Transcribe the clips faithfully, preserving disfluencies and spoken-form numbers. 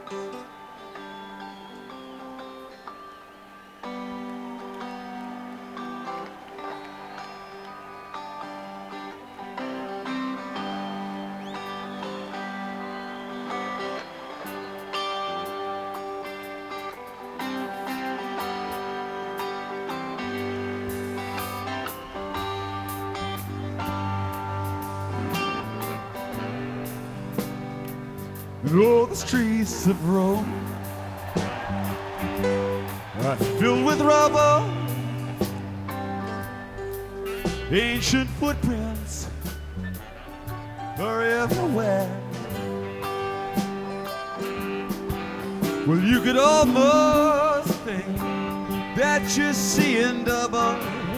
And all the streets of Rome are filled with rubble, ancient footprints are everywhere. Well, you could almost think that you're seeing double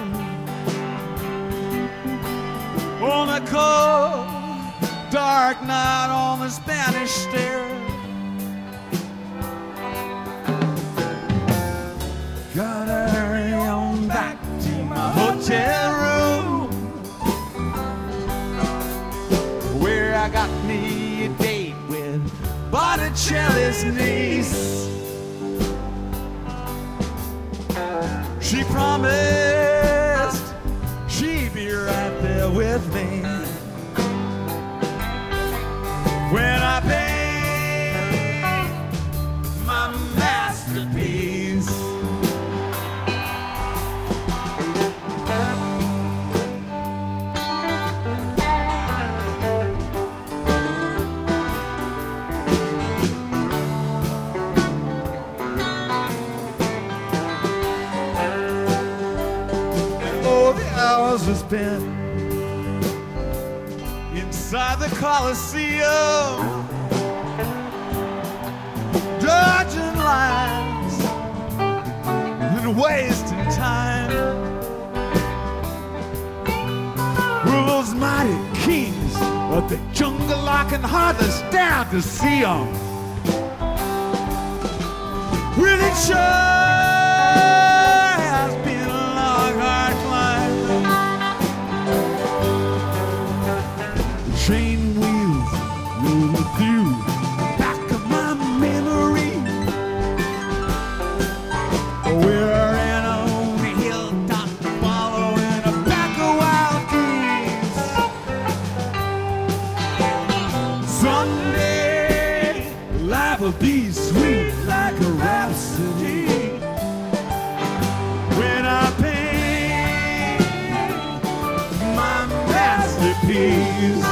on a cold dark night on the Spanish Stair. Gotta hurry on back to my hotel room, where I got me a date with Botticelli's niece. She promised she'd be right there with me when I paint my masterpiece. And all the hours we spent inside the Coliseum, dodging lines and wasting time. Well, those mighty kings of the jungle, I can hardly stand to see them. Really sure has been a long, hard climb. Train wheels roll through the back of my memory. We're in on the hilltop, following a pack of wild geese. Someday life will be sweet like a rhapsody when I paint my masterpiece.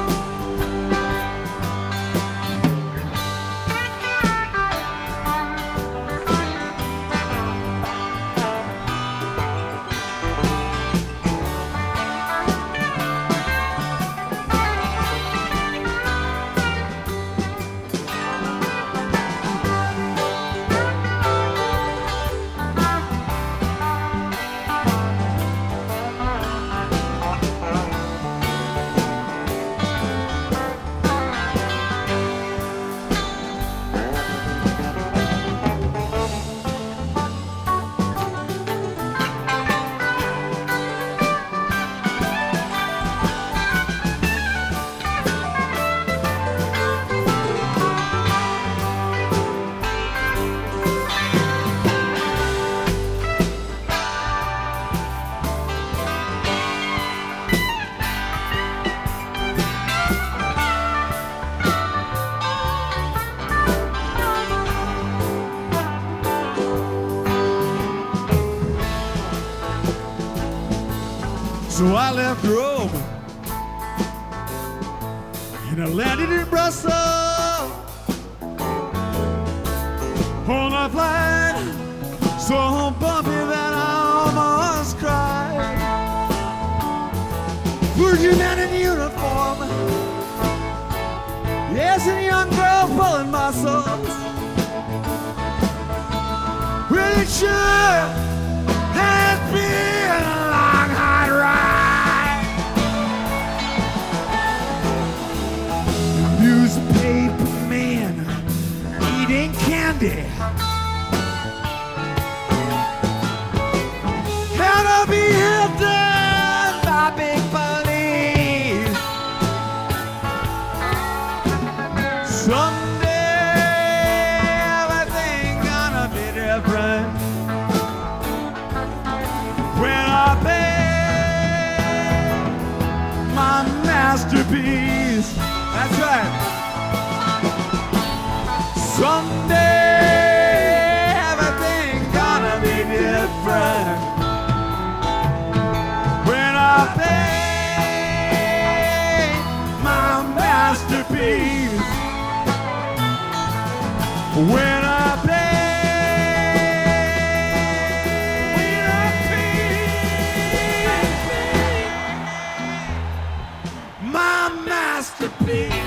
So I left Rome and I landed in Brussels on a flight so bumpy that I almost cried. Virgin man in uniform, yes, and a young girl pulling muscles. Really sure has been a long, hard ride. Newspaper man eating candy. Had to be held down by big police. Someday masterpiece. That's right. Someday everything's gonna be different when I play my masterpiece. When I play, when I play my masterpiece.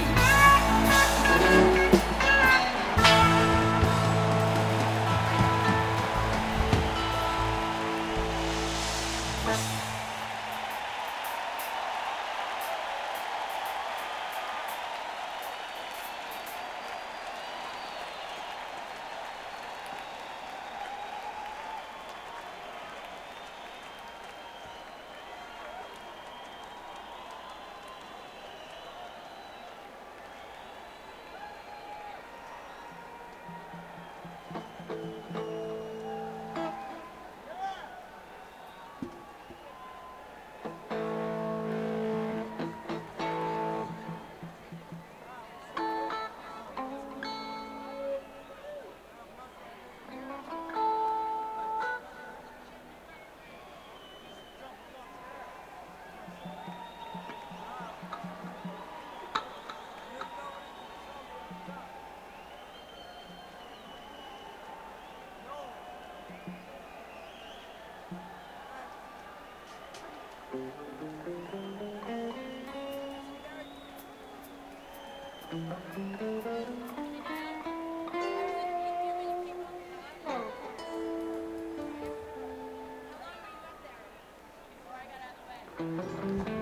Before I got out of the way.